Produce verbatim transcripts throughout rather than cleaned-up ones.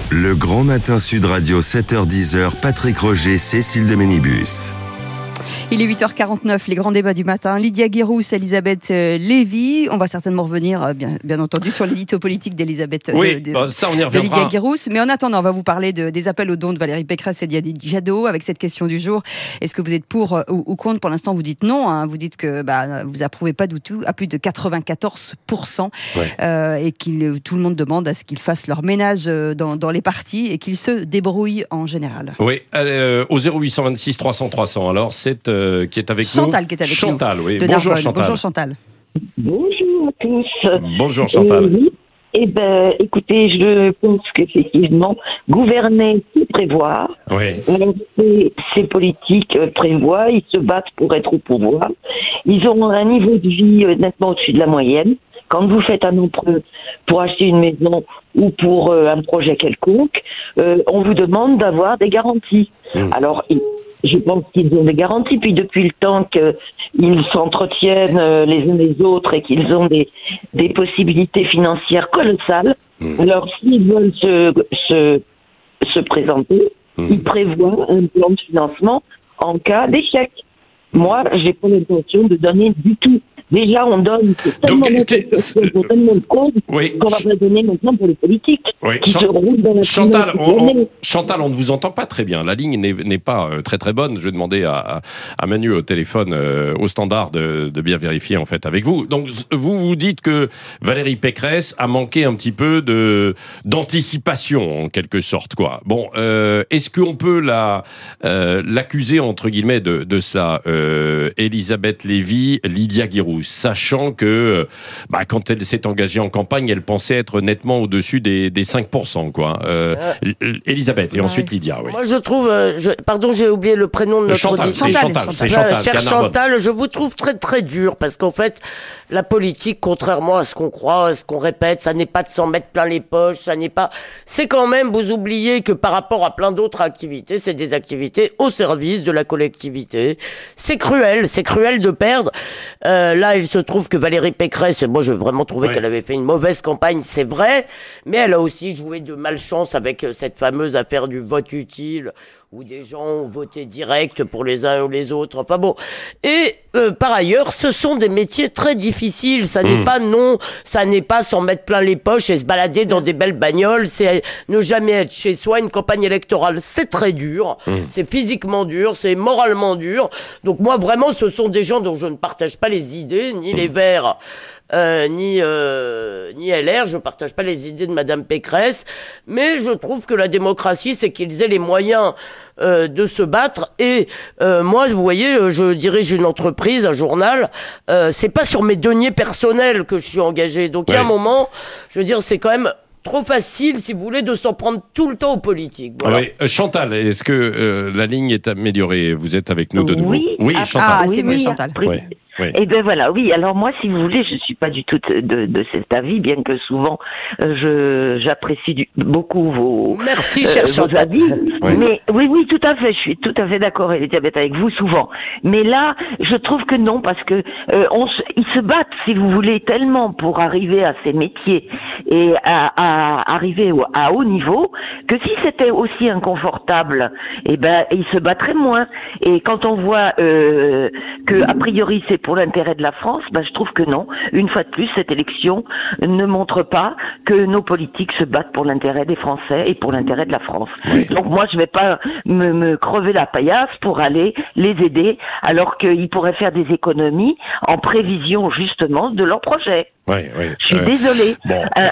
Le Grand Matin Sud Radio, sept heures dix, Patrick Roger, Cécile de Ménibus. Il est huit heures quarante-neuf, les grands débats du matin. Lydia Guirous, Elisabeth euh, Lévy. On va certainement revenir, euh, bien, bien entendu, sur l'édito politique d'Elisabeth oui, de, de, bah ça, on y de reviendra. Lydia Guirous. Mais en attendant, on va vous parler de, des appels aux dons de Valérie Pécresse et d'Yannick Jadot avec cette question du jour. Est-ce que vous êtes pour euh, ou, ou contre? Pour l'instant, vous dites non. Hein. Vous dites que bah, vous approuvez pas du tout à plus de quatre-vingt-quatorze pour cent ouais. euh, et que tout le monde demande à ce qu'ils fassent leur ménage dans, dans les partis et qu'ils se débrouillent en général. Oui, euh, au zéro huit cent vingt-six trois cents trois cents. Alors, c'est euh, qui est avec nous. Chantal qui est avec Chantal, nous. oui. De Bonjour Narbonne. Chantal. Bonjour Chantal. Bonjour à tous. Bonjour Chantal. Euh, oui. Eh ben, écoutez, je pense qu'effectivement, gouverner, c'est prévoir. Oui. Euh, ces, ces politiques euh, prévoient, ils se battent pour être au pouvoir. Ils ont un niveau de vie euh, nettement au-dessus de la moyenne. Quand vous faites un emprunt pour acheter une maison ou pour euh, un projet quelconque, euh, on vous demande d'avoir des garanties. Mmh. Alors, ils, je pense qu'ils ont des garanties, puis depuis le temps qu'ils s'entretiennent euh, les uns les autres et qu'ils ont des, des possibilités financières colossales, mmh. alors s'ils veulent se, se, se présenter, mmh. ils prévoient un plan de financement en cas d'échec. Moi, j'ai pas l'intention de donner du tout. Déjà, on donne tellement de pour tellement de causes oui. qu'on va pas donner maintenant pour les politiques oui. qui Chant- se roulent dans la Chantal, on, on, Chantal, on ne vous entend pas très bien. La ligne n'est, n'est pas euh, très très bonne. Je vais demander à, à, à Manu au téléphone, euh, au standard, de, de bien vérifier en fait avec vous. Donc vous vous dites que Valérie Pécresse a manqué un petit peu de d'anticipation en quelque sorte, quoi. Bon, euh, est-ce qu'on peut la euh, l'accuser entre guillemets de, de cela, euh, Elisabeth Lévy, Lydia Guirous? Sachant que bah, quand elle s'est engagée en campagne, elle pensait être nettement au-dessus des, des cinq pour cent. Quoi. Euh, euh, Elisabeth et ouais. ensuite Lydia. Oui. Moi je trouve, euh, je, pardon j'ai oublié le prénom de notre Chantal, auditeur. c'est Chantal, c'est Chantal, euh, chère Chantal, je vous trouve très très dur parce qu'en fait la politique, contrairement à ce qu'on croit, à ce qu'on répète, ça n'est pas de s'en mettre plein les poches, ça n'est pas... C'est quand même, vous oubliez que par rapport à plein d'autres activités, c'est des activités au service de la collectivité. C'est cruel, c'est cruel de perdre. Euh, là, il se trouve que Valérie Pécresse, moi je vraiment trouvais ouais. qu'elle avait fait une mauvaise campagne, c'est vrai, mais elle a aussi joué de malchance avec cette fameuse affaire du vote utile, où des gens ont voté direct pour les uns ou les autres, enfin bon. Et euh, par ailleurs, ce sont des métiers très difficiles, ça n'est mmh. pas non, ça n'est pas s'en mettre plein les poches et se balader dans des belles bagnoles, c'est ne jamais être chez soi, une campagne électorale, c'est très dur, mmh. c'est physiquement dur, c'est moralement dur, donc moi vraiment ce sont des gens dont je ne partage pas les idées, ni mmh. les Verts, Euh, ni, euh, ni L R, je ne partage pas les idées de Madame Pécresse, mais je trouve que la démocratie, c'est qu'ils aient les moyens euh, de se battre. Et euh, moi, vous voyez, je dirige une entreprise, un journal, euh, c'est pas sur mes deniers personnels que je suis engagé. Donc il ouais. y a un moment, je veux dire, c'est quand même trop facile, si vous voulez, de s'en prendre tout le temps aux politiques. Voilà. Oui. Euh, Chantal, est-ce que euh, la ligne est améliorée? Vous êtes avec nous de nouveau? Oui, oui ah, Chantal. Ah, c'est oui, mieux, oui, Chantal. Oui. Oui. Eh ben voilà, oui. Alors moi, si vous voulez, je suis pas du tout de, de, de cet avis, bien que souvent euh, je j'apprécie du, beaucoup vos merci, cher euh, vos avis. Oui. Mais oui, oui, tout à fait. Je suis tout à fait d'accord, Elisabeth, avec vous souvent. Mais là, je trouve que non, parce que euh, on se, ils se battent, si vous voulez, tellement pour arriver à ces métiers et à, à arriver au, à haut niveau que si c'était aussi inconfortable, eh ben ils se battraient moins. Et quand on voit euh, que a priori c'est pour l'intérêt de la France, ben je trouve que non. Une fois de plus, cette élection ne montre pas que nos politiques se battent pour l'intérêt des Français et pour l'intérêt de la France. Oui. Donc moi, je vais pas me, me crever la paillasse pour aller les aider, alors qu'ils pourraient faire des économies en prévision justement de leur projet. Oui, oui. Je suis euh, désolée. Bon. Un,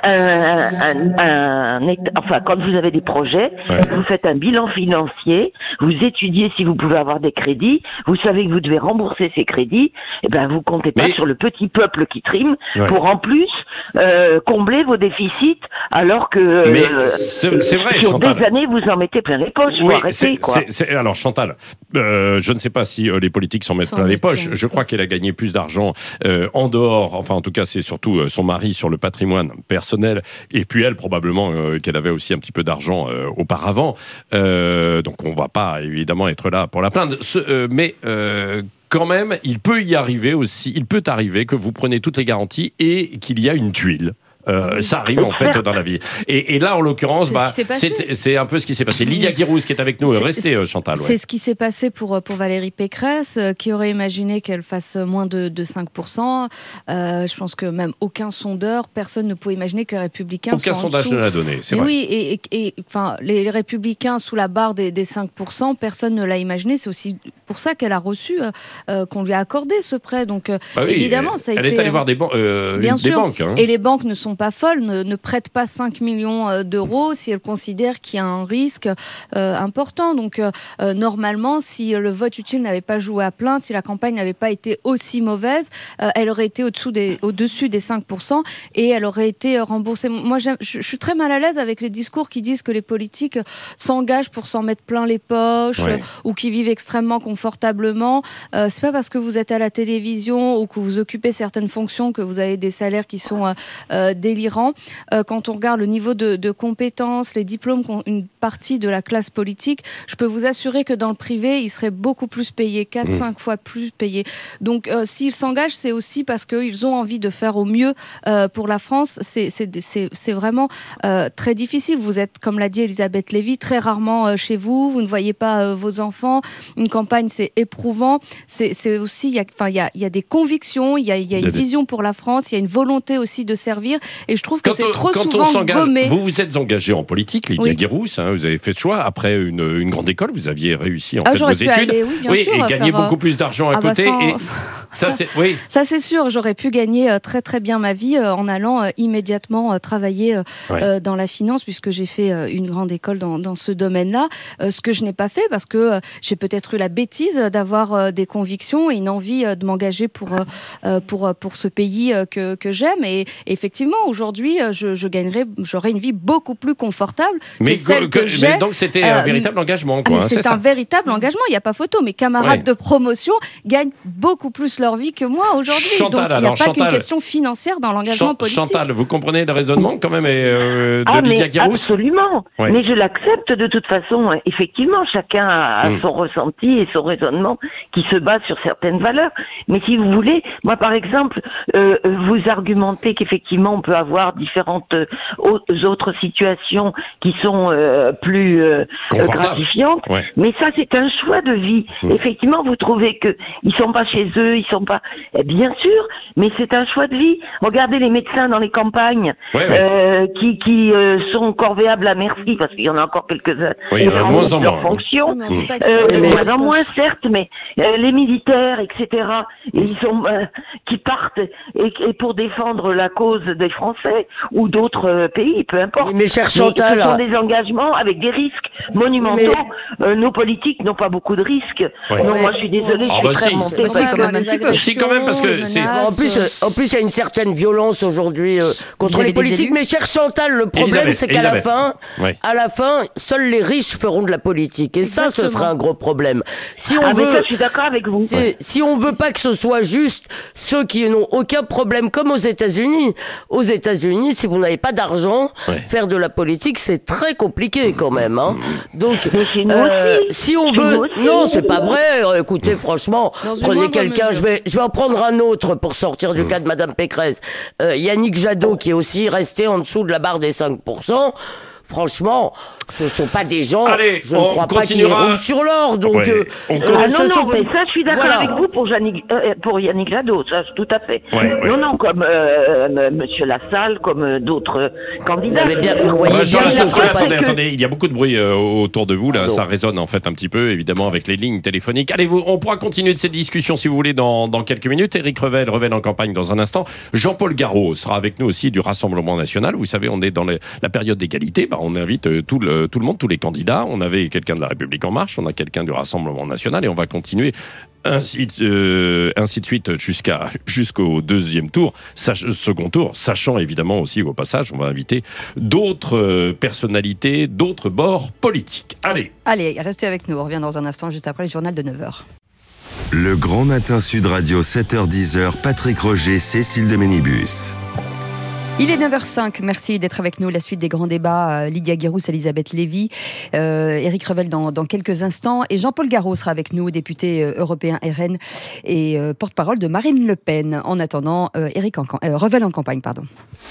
un, un, un, enfin, quand vous avez des projets, ouais. vous faites un bilan financier, vous étudiez si vous pouvez avoir des crédits, vous savez que vous devez rembourser ces crédits, et ben vous comptez pas Mais... sur le petit peuple qui trime ouais. pour en plus euh, combler vos déficits, alors que Mais euh, c'est, c'est vrai, sur Chantal. des années vous en mettez plein les poches. Oui, faut arrêter, c'est, quoi. C'est, c'est, alors Chantal, euh, je ne sais pas si euh, les politiques s'en mettent plein les poches. Je crois qu'elle a gagné plus d'argent euh, en dehors. Enfin, en tout cas, c'est surtout euh, son mari sur le patrimoine personnel, et puis elle probablement euh, qu'elle avait aussi un petit peu d'argent euh, auparavant. Euh, donc on va pas évidemment être là pour la plaindre. Ce, euh, mais euh, quand même, il peut y arriver aussi. Il peut arriver que vous preniez toutes les garanties et qu'il y a une tuile. Euh, Oui. Ça arrive en fait dans la vie. Et, et là, en l'occurrence, C'est bah, ce qui s'est passé. c'est c'est un peu ce qui s'est passé. Lydia Guirouz qui est avec nous, C'est- restez euh, Chantal. Ouais. C'est ce qui s'est passé pour, pour Valérie Pécresse, euh, qui aurait imaginé qu'elle fasse moins de, de cinq pour cent. Euh, je pense que même aucun sondeur, personne ne pouvait imaginer que les Républicains Aucun soient en sondage dessous. ne l'a donné, c'est Mais vrai. oui, et, et- et, enfin, les, les Républicains sous la barre des, des cinq pour cent, personne ne l'a imaginé. C'est aussi pour ça qu'elle a reçu, euh, euh, qu'on lui a accordé ce prêt. Donc, euh, Bah oui, évidemment, elle, ça a elle été... est allée voir des, ban- euh, Bien une- des sûr. banques. Hein. Et les banques ne sont pas folles, ne, ne prêtent pas cinq millions euh, d'euros si elles considèrent qu'il y a un risque euh, important. Donc, euh, euh, normalement, si le vote utile n'avait pas joué à plein, si la campagne n'avait pas été aussi mauvaise, euh, elle aurait été au-dessous des, au-dessus des cinq pour cent et elle aurait été remboursée. Moi, j'aime- je, je suis très mal à l'aise avec les discours qui disent que les politiques s'engagent pour s'en mettre plein les poches Ouais. euh, ou qui vivent extrêmement confortablement. Euh, c'est pas parce que vous êtes à la télévision ou que vous occupez certaines fonctions que vous avez des salaires qui sont euh, euh, délirants. Euh, quand on regarde le niveau de, de compétences, les diplômes qu'ont une partie de la classe politique, je peux vous assurer que dans le privé, ils seraient beaucoup plus payés, quatre cinq Mmh. fois plus payés. Donc, euh, s'ils s'engagent, c'est aussi parce qu'ils ont envie de faire au mieux euh, pour la France. C'est, c'est, c'est, c'est vraiment euh, très difficile. Vous êtes, comme l'a dit Elisabeth Lévy, très rarement euh, chez vous. Vous ne voyez pas euh, vos enfants. Une campagne, c'est éprouvant. C'est, c'est aussi, il y a, enfin, il y a, il y a des convictions, il y a, il y a Il y a une des- vision pour la France, il y a une volonté aussi de servir. Et je trouve que Quand, c'est on- trop quand on souvent s'engage, gommé. vous vous êtes engagé en politique, Lydia Oui. Guirouz, hein, vous avez fait ce choix après une, une grande école, vous aviez réussi en Ah, fait j'aurais vos pu études, aller, oui, bien oui, sûr, et gagner faire, euh, beaucoup plus d'argent à ah bah, côté. sans- et sans- ça, ça- c'est oui. Ça, c'est sûr, j'aurais pu gagner euh, très très bien ma vie euh, en allant euh, immédiatement euh, travailler euh, Ouais. euh, dans la finance, puisque j'ai fait euh, une grande école dans, dans ce domaine-là. Euh, ce que je n'ai pas fait, parce que euh, j'ai peut-être eu la bêtise d'avoir euh, des convictions et une envie euh, de m'engager pour, euh, euh, pour, euh, pour ce pays euh, que, que j'aime. Et, et effectivement, aujourd'hui, euh, je, je gagnerai, j'aurai une vie beaucoup plus confortable Mais, que celle que- que, j'ai. mais donc c'était un euh, véritable engagement, Ah, quoi. mais hein, c'est c'est un ça. véritable engagement, il n'y a pas photo. Mes camarades Ouais. de promotion gagnent beaucoup plus leur vie que moi aujourd'hui. Chantal, Donc il n'y a alors, pas qu'une Chantal, question financière dans l'engagement Chan- politique. Chantal, vous comprenez le raisonnement quand même et, euh, de Ah, Lydia mais Guirouz? absolument. Ouais. Mais je l'accepte de toute façon. Effectivement, chacun a, a Mm. son ressenti et son raisonnement qui se base sur certaines valeurs. Mais si vous voulez, moi par exemple, euh, vous argumentez qu'effectivement on peut avoir différentes euh, au- autres situations qui sont euh, plus euh, Confortable. gratifiantes. Ouais. Mais ça, c'est un choix de vie. Mm. Effectivement, vous trouvez que ils sont pas chez eux, ils sont pas. Eh bien sûr, mais c'est un choix de vie. Regardez les médecins dans les campagnes Ouais, ouais. euh, qui qui euh, sont corvéables à merci parce qu'il y en a encore quelques-uns. Oui, qui euh, rendent moins en leur moins. fonction. Mais on dit pas que Euh, c'est de les moins en poches. moins, certes, mais euh, les militaires, et cetera, ils sont euh, qui partent et, et pour défendre la cause des Français ou d'autres euh, pays, peu importe. Mais chère Mais Chantal, ce sont des engagements avec des risques monumentaux. Euh, nos politiques n'ont pas beaucoup de risques. Ouais. Non, Ouais. moi je suis désolée, Ah je bah suis très si. remontée. Bah si, quand même un les petit peu. agressions, Si, quand même, parce que les c'est- menaces, en plus, euh, en plus, il y a une certaine violence aujourd'hui euh, contre avez les des politiques. élus Mais chère Chantal, le problème, Elisabeth, c'est qu'à la Elisabeth. fin, Ouais. à la fin, seuls les riches feront de la politique. Et ça, ce Exactement. sera un gros problème. Si on Ah, mais veut, ça, je suis d'accord avec vous. si, si on veut pas que ce soit juste ceux qui n'ont aucun problème, comme aux États-Unis. Aux États-Unis, si vous n'avez pas d'argent, Ouais. faire de la politique, c'est très compliqué quand même. Hein. Donc, Mais chez nous euh, aussi. si on Chez veut, nous aussi. non, c'est pas vrai. Euh, Écoutez, franchement, Dans une prenez moindre quelqu'un. mesure. Je vais, je vais en prendre un autre pour sortir du cas de Madame Pécresse. Euh, Yannick Jadot, qui est aussi resté en dessous de la barre des cinq pour cent. Franchement, ce ne sont pas des gens, Allez, je ne on crois pas qu'ils continuera. roulent sur l'or. Donc, Ouais. euh, On euh, continue. Ah ce non, sont non, mais ça, je suis d'accord Voilà. avec vous pour Yannick, euh, pour Yannick Jadot, ça, tout à fait. Ouais, ouais. Non, non, comme euh, euh, Monsieur Lassalle, comme euh, d'autres candidats. Vous avez bien- vous voyez Ouais, bien Jean que ce Lassalle, sont pas attendez, que- attendez, il y a beaucoup de bruit euh, autour de vous, là, Pardon. ça résonne en fait un petit peu, évidemment, avec les lignes téléphoniques. Allez, vous, on pourra continuer de cette discussion si vous voulez dans, dans quelques minutes. Éric Revel, Revel en campagne dans un instant. Jean-Paul Garot sera avec nous aussi du Rassemblement National. Vous savez, on est dans les- la période d'égalité, bah, on invite euh, tout, le, tout le monde, tous les candidats. On avait quelqu'un de la République En Marche, on a quelqu'un du Rassemblement National et on va continuer ainsi, euh, ainsi de suite jusqu'à, jusqu'au deuxième tour, sach- second tour, sachant évidemment aussi au passage, on va inviter d'autres euh, personnalités, d'autres bords politiques. Allez, Allez, restez avec nous. On revient dans un instant, juste après le journal de neuf heures. Le Grand Matin Sud Radio, sept heures dix, Patrick Roger, Cécile de Ménibus. Il est neuf heures cinq, merci d'être avec nous. La suite des grands débats, euh, Lydia Guirouz, Elisabeth Lévy, euh, Éric Revel dans, dans quelques instants. Et Jean-Paul Garot sera avec nous, député euh, européen R N et euh, porte-parole de Marine Le Pen. En attendant, euh, Éric en, cam- euh, Revel en campagne, pardon.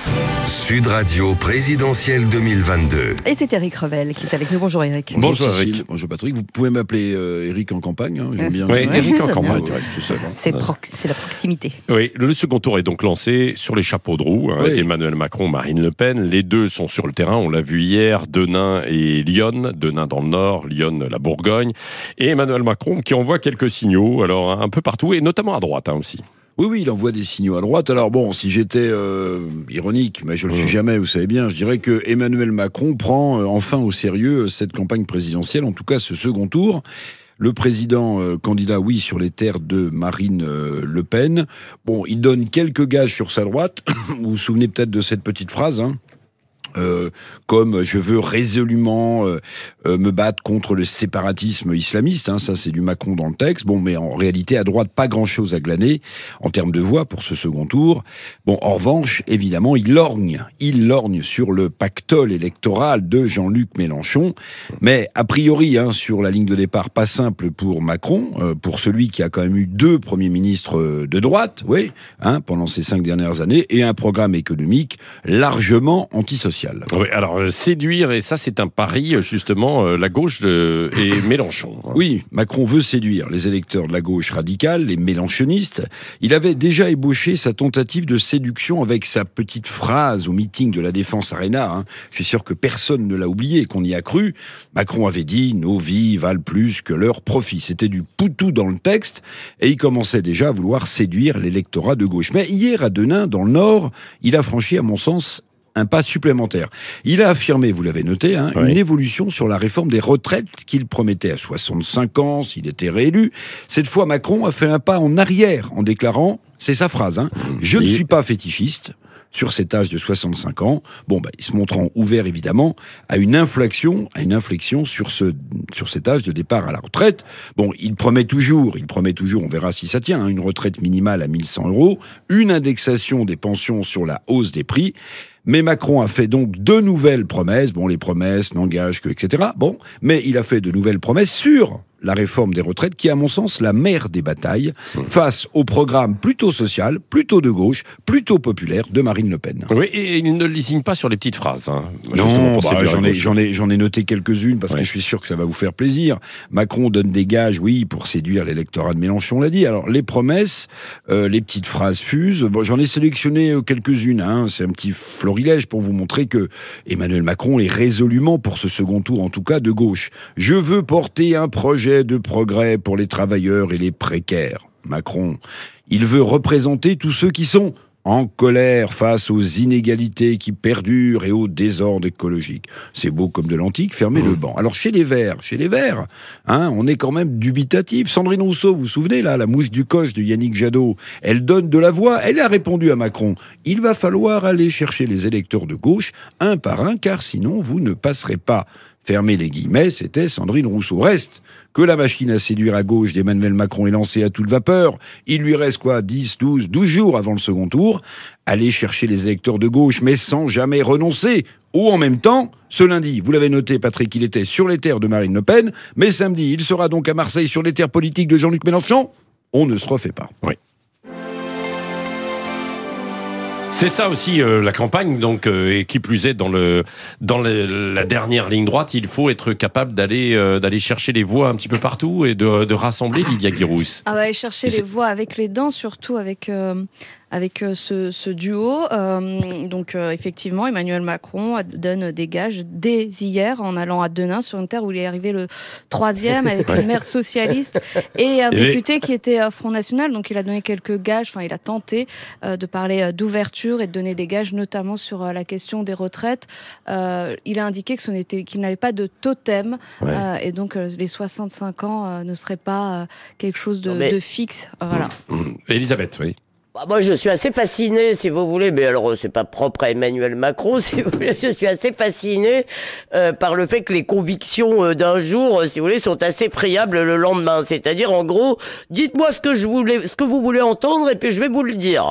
Sud Radio présidentielle deux mille vingt-deux. Et c'est Éric Revel qui est avec nous. Bonjour Éric. Bonjour, Cécile. Eric. Bonjour Patrick. Vous pouvez m'appeler euh, Éric en campagne. Hein, j'aime bien. Oui, Ouais, Éric en c'est campagne, bien. tu restes tout seul. hein. C'est, prox- c'est la proximité. Oui, le second tour est donc lancé sur les chapeaux de roue. hein, Oui. Emmanuel Macron, Marine Le Pen. Les deux sont sur le terrain. On l'a vu hier. Denain et Lyon. Denain dans le nord, Lyon la Bourgogne. Et Emmanuel Macron qui envoie quelques signaux, alors un peu partout, et notamment à droite hein, aussi. Oui, oui, il envoie des signaux à droite. Alors bon, si j'étais euh, ironique, mais je le suis Mmh. jamais, vous savez bien, je dirais que Emmanuel Macron prend euh, enfin au sérieux cette campagne présidentielle, en tout cas ce second tour. Le président euh, candidat, oui, sur les terres de Marine euh, Le Pen. Bon, il donne quelques gages sur sa droite. Vous vous souvenez peut-être de cette petite phrase, hein Euh, comme je veux résolument euh, euh, me battre contre le séparatisme islamiste, hein, ça c'est du Macron dans le texte. Bon, mais en réalité à droite pas grand-chose à glaner en termes de voix pour ce second tour. Bon, en revanche, évidemment, il lorgne, il lorgne sur le pactole électoral de Jean-Luc Mélenchon, mais a priori hein, sur la ligne de départ pas simple pour Macron, euh, pour celui qui a quand même eu deux premiers ministres euh, de droite, oui, hein, pendant ces cinq dernières années, et un programme économique largement antisocial. Oui, alors euh, séduire, et ça c'est un pari, euh, justement, euh, la gauche de, et Mélenchon. hein. Oui, Macron veut séduire les électeurs de la gauche radicale, les mélenchonistes. Il avait déjà ébauché sa tentative de séduction avec sa petite phrase au meeting de la Défense Arena. Hein. Je suis sûr que personne ne l'a oublié, qu'on y a cru. Macron avait dit « Nos vies valent plus que leurs profits ». C'était du poutou dans le texte, et il commençait déjà à vouloir séduire l'électorat de gauche. Mais hier, à Denain, dans le Nord, il a franchi, à mon sens, un pas supplémentaire. Il a affirmé, vous l'avez noté, hein, Oui. une évolution sur la réforme des retraites qu'il promettait à soixante-cinq ans s'il était réélu. Cette fois, Macron a fait un pas en arrière en déclarant, c'est sa phrase, hein, « Je ne Oui. suis pas fétichiste ». Sur cet âge de soixante-cinq ans, bon, bah, il se montrant ouvert évidemment à une inflexion, à une inflexion sur ce, sur cet âge de départ à la retraite. Bon, il promet toujours, il promet toujours, on verra si ça tient, hein, une retraite minimale à mille cent euros, une indexation des pensions sur la hausse des prix. Mais Macron a fait donc de nouvelles promesses. Bon, les promesses n'engagent que, et cetera. Bon, mais il a fait de nouvelles promesses sur la réforme des retraites, qui est à mon sens la mère des batailles, face au programme plutôt social, plutôt de gauche, plutôt populaire de Marine Le Pen. Oui, et il ne lésigne pas sur les petites phrases. Hein, justement, Non, pour bah, séduire j'en la ai, gauche. j'en ai, j'en ai noté quelques-unes parce Ouais. que je suis sûr que ça va vous faire plaisir. Macron donne des gages, oui, pour séduire l'électorat de Mélenchon, on l'a dit. Alors, les promesses, euh, les petites phrases fusent. Bon, j'en ai sélectionné euh, quelques-unes, hein. C'est un petit florilège pour vous montrer que Emmanuel Macron est résolument, pour ce second tour en tout cas, de gauche. Je veux porter un projet de progrès pour les travailleurs et les précaires. Macron, il veut représenter tous ceux qui sont en colère face aux inégalités qui perdurent et au désordre écologique. C'est beau comme de l'antique, fermez le banc. Alors chez les Verts, chez les Verts, hein, on est quand même dubitatif. Sandrine Rousseau, vous vous souvenez là, la mouche du coche de Yannick Jadot, elle donne de la voix, elle a répondu à Macron. Il va falloir aller chercher les électeurs de gauche un par un, car sinon vous ne passerez pas. Fermez les guillemets, c'était Sandrine Rousseau. Reste que la machine à séduire à gauche d'Emmanuel Macron est lancée à toute vapeur. Il lui reste quoi, dix, douze, douze jours avant le second tour. Aller chercher les électeurs de gauche, mais sans jamais renoncer. Ou en même temps, ce lundi, vous l'avez noté Patrick, il était sur les terres de Marine Le Pen, mais samedi, il sera donc à Marseille sur les terres politiques de Jean-Luc Mélenchon. On ne se refait pas. Oui. C'est ça aussi euh, la campagne, donc euh, et qui plus est dans le dans le, la dernière ligne droite, il faut être capable d'aller euh, d'aller chercher les voix un petit peu partout et de, de rassembler Lydia Guirousse. Ah bah, aller chercher C'est- les voix avec les dents, surtout avec, euh, avec euh, ce, ce duo. Euh, donc euh, effectivement, Emmanuel Macron donne des gages dès hier en allant à Denain, sur une terre où il est arrivé le troisième, avec une maire socialiste et un Et les- député qui était à Front National. Donc il a donné quelques gages, enfin il a tenté euh, de parler euh, d'ouverture et de donner des gages, notamment sur euh, la question des retraites. Euh, il a indiqué que ce n'était, qu'il n'avait pas de totem, Ouais. euh, et donc euh, les soixante-cinq ans euh, ne seraient pas euh, quelque chose de, Non, mais- de fixe. Euh, voilà. Mmh. Elisabeth, oui. Bah, moi, je suis assez fasciné, si vous voulez, mais alors, c'est pas propre à Emmanuel Macron, si vous voulez. Je suis assez fasciné euh, par le fait que les convictions euh, d'un jour, euh, si vous voulez, sont assez friables le lendemain. C'est-à-dire, en gros, dites-moi ce que je voulais, ce que vous voulez entendre, et puis je vais vous le dire.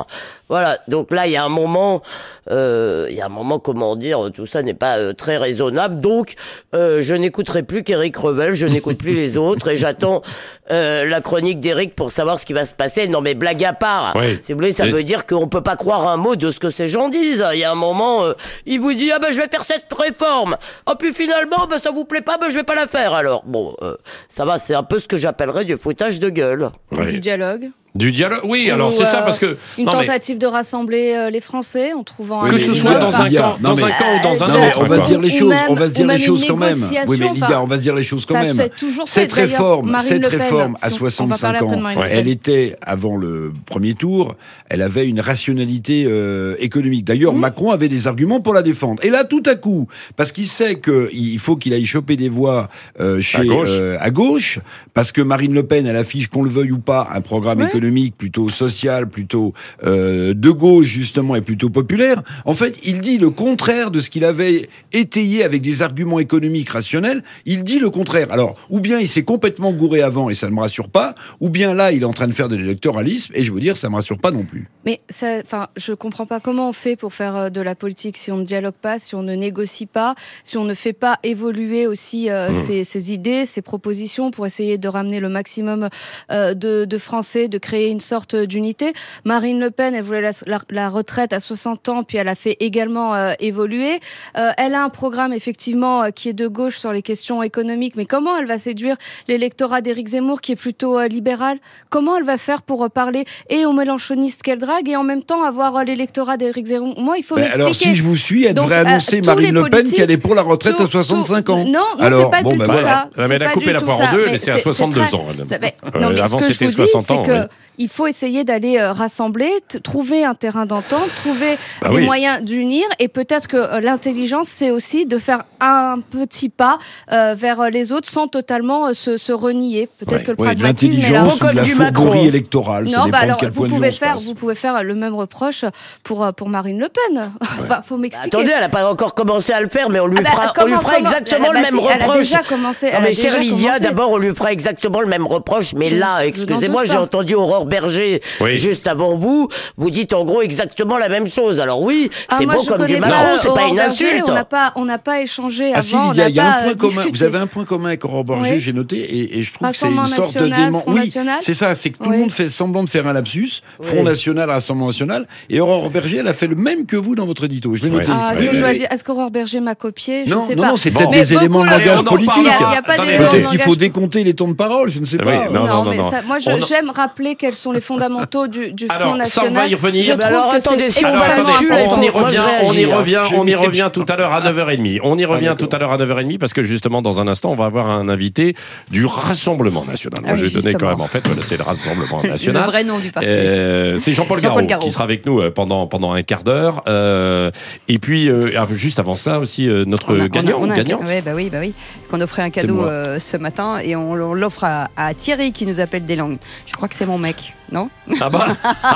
Voilà, donc là, il y a un moment, euh, il y a un moment, comment dire, tout ça n'est pas euh, très raisonnable. Donc, euh, je n'écouterai plus qu'Éric Revel, je n'écoute plus les autres, et j'attends euh, la chronique d'Éric pour savoir ce qui va se passer. Non, mais blague à part, Oui. si vous voulez, ça Et veut dire qu'on peut pas croire un mot de ce que ces gens disent. Il y a un moment, euh, il vous dit, ah ben je vais faire cette réforme. Ah puis finalement, ben ça vous plaît pas, ben je vais pas la faire. Alors, bon, euh, ça va, c'est un peu ce que j'appellerais du foutage de gueule. Ouais. Du dialogue. Du dialogue, oui, alors Ou, c'est ça, euh, parce que... Une non, mais tentative de rassembler euh, les Français en trouvant Oui, un que mais ce Lydia, soit dans un Lydia, camp, non, dans mais- un camp ou dans un Non, mais autre. on va quoi. se dire les Ou choses, même- on va se dire ou les même choses une quand même. négociation, Oui, mais Lydia, enfin, on va se dire les choses quand ça même. s'est toujours fait. Cette D'ailleurs, réforme, Marine cette Le Pen, réforme à si on- on va soixante-cinq parler après de ans, Marine Le Ouais. Pen. elle était, avant le premier tour, elle avait une rationalité euh, économique. D'ailleurs, Mmh. Macron avait des arguments pour la défendre. Et là, tout à coup, parce qu'il sait qu'il faut qu'il aille choper des voix euh, chez, À gauche. euh, à gauche, parce que Marine Le Pen, elle affiche, qu'on le veuille ou pas, un programme Ouais. économique plutôt social, plutôt euh, de gauche, justement, et plutôt populaire. En fait, il dit le contraire de ce qu'il avait étayé avec des arguments économiques rationnels. Il dit le contraire. Alors, ou bien il s'est complètement gouré avant et ça ne me rassure pas, ou bien là, il est en train de faire de l'électoralisme, et je veux dire, ça me rassure pas non plus. Mais ça, enfin, je comprends pas comment on fait pour faire euh, de la politique si on ne dialogue pas, si on ne négocie pas, si on ne fait pas évoluer aussi euh, Mmh. ses, ses idées, ses propositions pour essayer de ramener le maximum euh, de, de Français, de créer une sorte d'unité. Marine Le Pen, elle voulait la, la, la retraite à soixante ans, puis elle a fait également euh, évoluer. Euh, elle a un programme effectivement euh, qui est de gauche sur les questions économiques, mais comment elle va séduire l'électorat d'Éric Zemmour qui est plutôt euh, libéral? Comment elle va faire pour euh, parler et aux mélanchonistes qu'elle drague et en même temps avoir euh, l'électorat d'Éric Zemmour? Moi, il faut Ben, m'expliquer. alors, si je vous suis, elle Donc, devrait euh, annoncer tous Marine les Le Pen politiques, qu'elle est pour la retraite tout- à soixante-cinq tout- ans. Non, non, Alors, c'est pas bon, du ben tout voilà. ça. Ouais, mais elle a C'est coupé pas la du poire tout en ça. deux, Mais mais c'est à c'est- soixante-deux très- ans, elle. ça- mais- Euh, non, mais avant, ce que je c'était vous dis, soixante ans, c'est que oui. il faut essayer d'aller euh, rassembler, t- trouver un terrain d'entente, trouver Bah des oui. moyens d'unir, et peut-être que euh, l'intelligence, c'est aussi de faire un petit pas euh, vers euh, les autres sans totalement euh, se, se renier. Peut-être Ouais. que le Ouais, de pragmatisme est là. l'intelligence ou Comme de la du Macron. fourberie électorale. ça Non, dépend bah de alors quel vous point de vue pouvez on se faire, passe. vous pouvez faire le même reproche pour euh, pour Marine Le Pen. Enfin, faut m'expliquer. Attendez, elle n'a pas encore commencé à le faire, mais on lui Ah bah, fera, on lui comment- fera comment- exactement bah, le même si, elle a reproche. déjà commencé. Non, elle a mais déjà chère Lydia, commencé. d'abord, on lui fera exactement le même reproche. Mais Je- là, je n'en excusez-moi, doute j'ai pas. entendu Aurore Berger Oui. juste avant vous. Vous dites en gros exactement la même chose. Alors oui, Ah, c'est moi, beau je comme du connais Macron, pas c'est pas Aurore une Berger, insulte. On n'a pas, on n'a pas échangé Ah si, avant. Lydia, on il y a n'a un pas point euh, commun. discuté. Vous avez un point commun avec Aurore Berger, Oui. j'ai noté, et, et je trouve que c'est une Rassemblement sorte national, d'élément. Front Oui, national. c'est ça, c'est que tout Oui. le monde fait semblant de faire un lapsus. Front Oui. National, Rassemblement National, et Aurore Berger, elle a fait le même que vous dans votre édito. Je l'ai Ouais. noté. Ah, est-ce Ouais, que je ouais, dois ouais. dire, est-ce qu'Aurore Berger m'a copié? Je Non, sais non, pas. non, c'est Bon. peut-être Mais des éléments de beaucoup le- langage on en politique. parle. Il y a- il y a pas Attendez, d'éléments de Peut-être qu'il faut langage. décompter les temps de parole, je ne sais Oui, pas. non, Non, non, mais non. ça- moi, je- On a- j'aime rappeler quels sont les fondamentaux du, du Alors, Front ça, on va National. y revenir. Je Mais trouve alors, que attendez, c'est si on Alors, va extrêmement attendez, dessus, important. on y Moi, je revient, on y réagis, hein. revient, on y Je- revient tout à l'heure à neuf heures trente. On y revient d'accord. tout à l'heure à neuf heures trente parce que justement, dans un instant, on va avoir un invité du Rassemblement National. Moi, Ah je oui, vais donner quand justement. même, en fait, voilà, c'est le Rassemblement Le National. vrai nom du parti. Euh, c'est Jean-Paul Jean-Paul Garot, Garot. qui sera avec nous euh, pendant, pendant un quart d'heure. Euh, et puis, euh, ah, juste avant ça aussi, euh, notre On a- on a- gagnant, on a un- gagnante. ouais, bah oui, bah oui. Qu'on offrait un cadeau moi. euh, ce matin et on, on l'offre à, à Thierry qui nous appelle des langues. Je crois que c'est mon mec, non? Ah bah,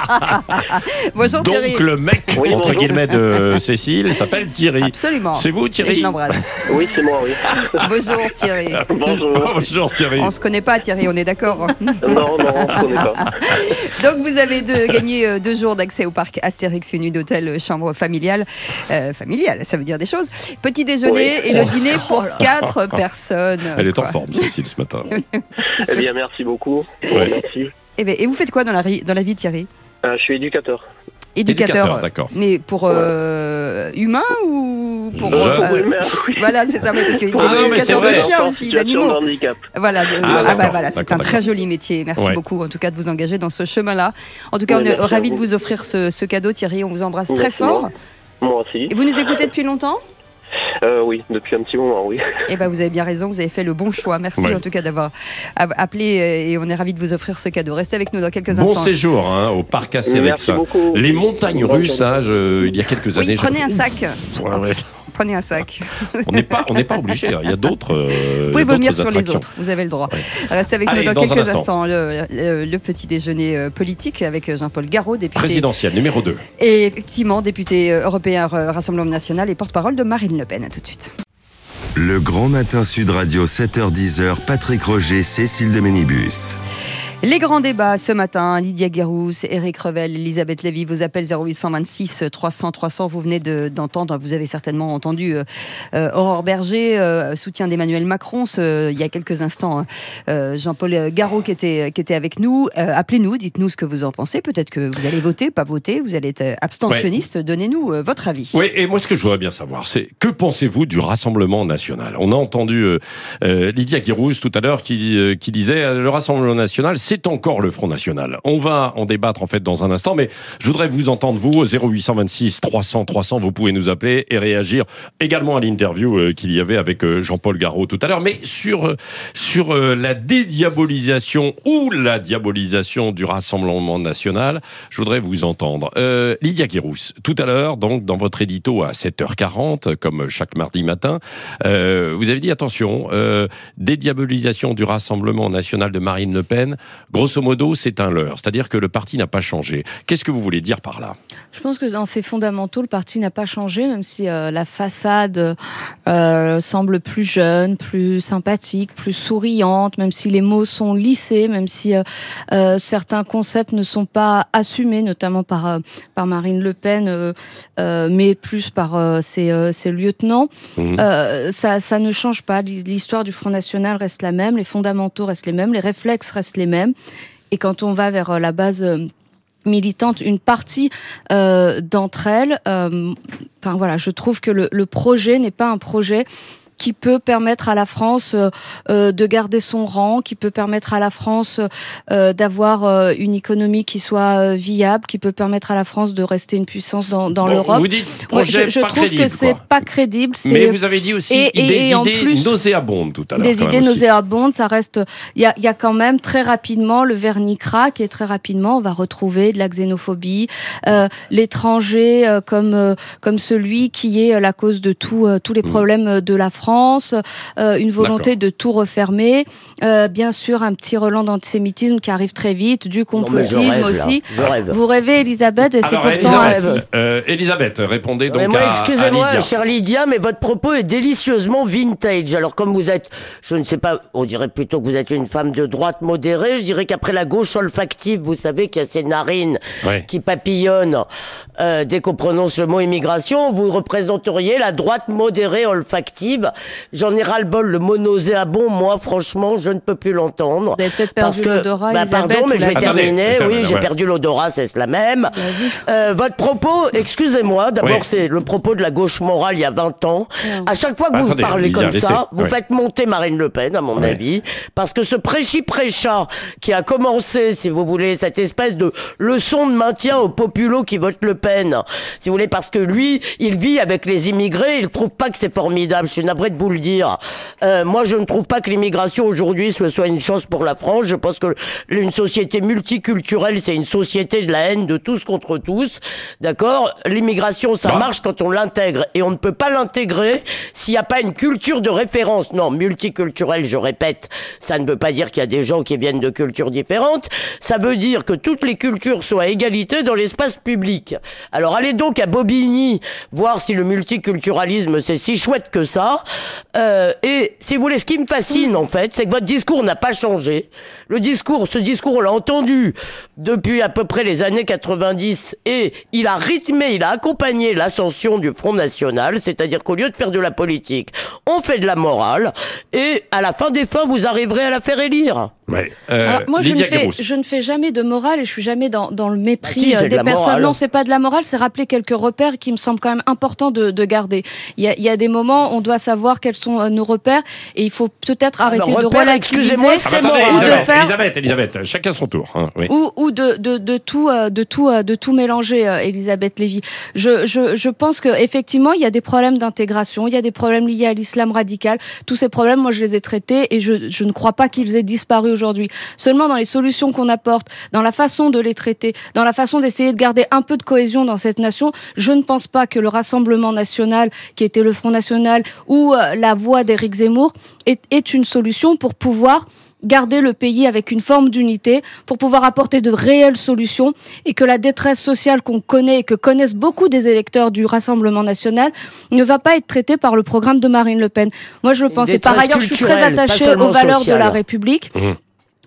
Bonjour Thierry. donc le mec, Oui, entre bonjour. guillemets, de Cécile s'appelle Thierry. Absolument. C'est vous, Et Thierry? je l'embrasse. Oui, c'est moi, oui. Bonjour Thierry. Bonjour. Bonjour Thierry. On se connaît pas Thierry, on est d'accord. Non, non, on ne connaît pas. Donc vous avez de, gagné euh, deux jours d'accès au parc Astérix, une nuit d'hôtel euh, chambre familiale. Euh, familiale, ça veut dire des choses. Petit déjeuner Oui. et le dîner pour quatre personnes. Elle est en quoi. forme, Cécile, ce matin. Eh bien, merci beaucoup. Ouais. Merci. Et, ben, et vous faites quoi dans la, ri- dans la vie Thierry? Euh, je suis éducateur. Éducateur. Éducateur, d'accord. Mais pour euh, humain ou pour Jeune. euh, Oui, mais, oui. voilà, c'est ça, mais parce que Ah non, mais c'est éducateur de vrai. chiens En aussi, situation de d'animaux. handicap. Voilà, de- Ah, ah, bah, d'accord, voilà, c'est d'accord, un très d'accord. joli métier. Merci Ouais. beaucoup en tout cas de vous engager dans ce chemin-là. En tout cas, Oui, on est merci à ravis de vous. vous offrir ce, ce cadeau, Thierry. On vous embrasse très Merci, fort. moi. Moi aussi. Et vous nous écoutez depuis longtemps? Euh, oui, depuis un petit moment, oui. Eh ben, vous avez bien raison, vous avez fait le bon choix. Merci Ouais. en tout cas d'avoir a- appelé euh, et on est ravis de vous offrir ce cadeau. Restez avec nous dans quelques Bon instants. séjour hein, au parc Astérix. Merci beaucoup. Les montagnes Bonne russes, journée. là, je- il y a quelques Oui, années. prenez j'avais- un sac. Ouais, ouais. Prenez un sac. On n'est pas, on n'est pas obligé. hein. Il y a d'autres. euh, Vous il y pouvez a vomir d'autres sur les attractions. autres, vous avez le droit. Ouais. Restez avec Allez, nous dans dans un quelques instant. instants. Le, le- le petit déjeuner euh, politique avec Jean-Paul Garot, député. Présidentielle, numéro deux. Et effectivement, député euh, européen euh, Rassemblement National et porte-parole de Marine Le Pen. À tout de suite. Le Grand Matin Sud Radio, sept heures dix, Patrick Roger, Cécile de Ménibus. Les grands débats ce matin, Lydia Guérousse, Éric Revel, Elisabeth Lévy, vos appels zéro huit cent vingt-six trois cents trois cents, vous venez de, d'entendre, vous avez certainement entendu euh, euh, Aurore Berger, euh, soutien d'Emmanuel Macron, ce, il y a quelques instants, euh, Jean-Paul Garot qui était, qui était avec nous. Euh, appelez-nous, dites-nous ce que vous en pensez, peut-être que vous allez voter, pas voter, vous allez être abstentionniste, ouais. Donnez-nous euh, votre avis. Oui, et moi ce que je voudrais bien savoir, c'est que pensez-vous du Rassemblement National ? On a entendu euh, euh, Lydia Guérousse tout à l'heure qui, euh, qui disait euh, le Rassemblement National, c'est encore le Front National. On va en débattre en fait dans un instant, mais je voudrais vous entendre vous au zéro huit cent vingt-six trois cents trois cents. Vous pouvez nous appeler et réagir également à l'interview euh, qu'il y avait avec euh, Jean-Paul Garot tout à l'heure, mais sur euh, sur euh, la dédiabolisation ou la diabolisation du Rassemblement National, je voudrais vous entendre. Euh, Lydia Guérousse, tout à l'heure, donc dans votre édito à sept heures quarante, comme chaque mardi matin, euh, vous avez dit attention, euh, dédiabolisation du Rassemblement National de Marine Le Pen. Grosso modo, c'est un leurre. C'est-à-dire que le parti n'a pas changé. Qu'est-ce que vous voulez dire par là ? Je pense que dans ses fondamentaux, le parti n'a pas changé, même si euh, la façade euh, semble plus jeune, plus sympathique, plus souriante, même si les mots sont lissés, même si euh, euh, certains concepts ne sont pas assumés, notamment par, euh, par Marine Le Pen, euh, euh, mais plus par euh, ses, euh, ses lieutenants. Mmh. Euh, ça, ça ne change pas. L'histoire du Front National reste la même, les fondamentaux restent les mêmes, les réflexes restent les mêmes. Et quand on va vers la base militante, une partie euh, d'entre elles, euh, enfin voilà, je trouve que le, le projet n'est pas un projet qui peut permettre à la France euh, de garder son rang, qui peut permettre à la France euh, d'avoir euh, une économie qui soit euh, viable, qui peut permettre à la France de rester une puissance dans, dans bon, l'Europe. Vous dites projet ouais, je, je pas trouve crédible, que c'est quoi. pas crédible. C'est... Mais vous avez dit aussi et, et, des et idées plus, nauséabondes tout à l'heure. Des idées nauséabondes, ça reste. Il y a, y a quand même très rapidement le vernis craque et très rapidement on va retrouver de la xénophobie, euh, l'étranger euh, comme euh, comme celui qui est la cause de tout, euh, tous les problèmes mmh. de la France. Euh, une volonté D'accord. de tout refermer, euh, bien sûr un petit relent d'antisémitisme qui arrive très vite, du complotisme non, rêve, aussi. Rêve. Vous rêvez, Elisabeth, et Alors, c'est pourtant Elisabeth, ainsi. Euh, Elisabeth, répondez donc mais moi, à, excusez-moi, à Lydia. chère Lydia, mais votre propos est délicieusement vintage. Alors comme vous êtes, je ne sais pas, on dirait plutôt que vous êtes une femme de droite modérée, je dirais qu'après la gauche olfactive, vous savez qu'il y a ces narines ouais. qui papillonnent euh, dès qu'on prononce le mot immigration, vous représenteriez la droite modérée olfactive. J'en ai ras-le-bol, le mot nauséabond, moi, franchement, je ne peux plus l'entendre. Vous avez peut-être perdu que, l'odorat, bah, Elisabeth. Pardon, mais je vais Attendez, terminer. attendez, oui, ouais. j'ai perdu l'odorat, c'est la même. Euh, votre propos, excusez-moi, d'abord, oui. c'est le propos de la gauche morale il y a vingt ans. Ouais. À chaque fois que vous attendez, parlez Lydia, comme laissez. ça, vous ouais. faites monter Marine Le Pen, à mon ouais. avis, parce que ce prêchi-prêcha qui a commencé, si vous voulez, cette espèce de leçon de maintien aux populos qui votent Le Pen, si vous voulez, parce que lui, il vit avec les immigrés, il trouve pas que c'est formidable, je suis navré de vous le dire. Euh, moi, je ne trouve pas que l'immigration aujourd'hui ce soit une chance pour la France. Je pense que une société multiculturelle, c'est une société de la haine de tous contre tous. D'accord ? L'immigration, ça bah. marche quand on l'intègre. Et on ne peut pas l'intégrer s'il n'y a pas une culture de référence. Non, multiculturelle, je répète, ça ne veut pas dire qu'il y a des gens qui viennent de cultures différentes. Ça veut dire que toutes les cultures sont à égalité dans l'espace public. Alors allez donc à Bobigny voir si le multiculturalisme, c'est si chouette que ça. Euh, et si vous voulez, ce qui me fascine, en fait, c'est que votre discours n'a pas changé. Le discours, ce discours, on l'a entendu depuis à peu près les années quatre-vingt-dix et il a rythmé, il a accompagné l'ascension du Front National, c'est-à-dire qu'au lieu de faire de la politique, on fait de la morale et à la fin des fins, vous arriverez à la faire élire. Ouais. Euh, Alors, moi, je ne, fais, je ne fais jamais de morale et je suis jamais dans, dans le mépris bah si, des de personnes. Morale. Non, c'est pas de la morale, c'est rappeler quelques repères qui me semblent quand même importants de, de garder. Il y, a, il y a des moments, on doit savoir quels sont nos repères et il faut peut-être arrêter repères, de relativiser excusez-moi, c'est ah bah, attendez, ou de Elisabeth, faire Elisabeth, Elisabeth, chacun son tour. Hein, oui. ou, ou de, de, de tout, de tout, de tout mélanger, Elisabeth Lévy. Je, je, je pense que effectivement, il y a des problèmes d'intégration, il y a des problèmes liés à l'islam radical. Tous ces problèmes, moi, je les ai traités et je, je ne crois pas qu'ils aient disparu aujourd'hui. Seulement dans les solutions qu'on apporte, dans la façon de les traiter, dans la façon d'essayer de garder un peu de cohésion dans cette nation, je ne pense pas que le Rassemblement National, qui était le Front National, ou euh, la voix d'Éric Zemmour, est, est une solution pour pouvoir garder le pays avec une forme d'unité, pour pouvoir apporter de réelles solutions et que la détresse sociale qu'on connaît et que connaissent beaucoup des électeurs du Rassemblement National ne va pas être traitée par le programme de Marine Le Pen. Moi, je le pense. Et par ailleurs, je suis très attachée aux valeurs sociale. de la République. Mmh.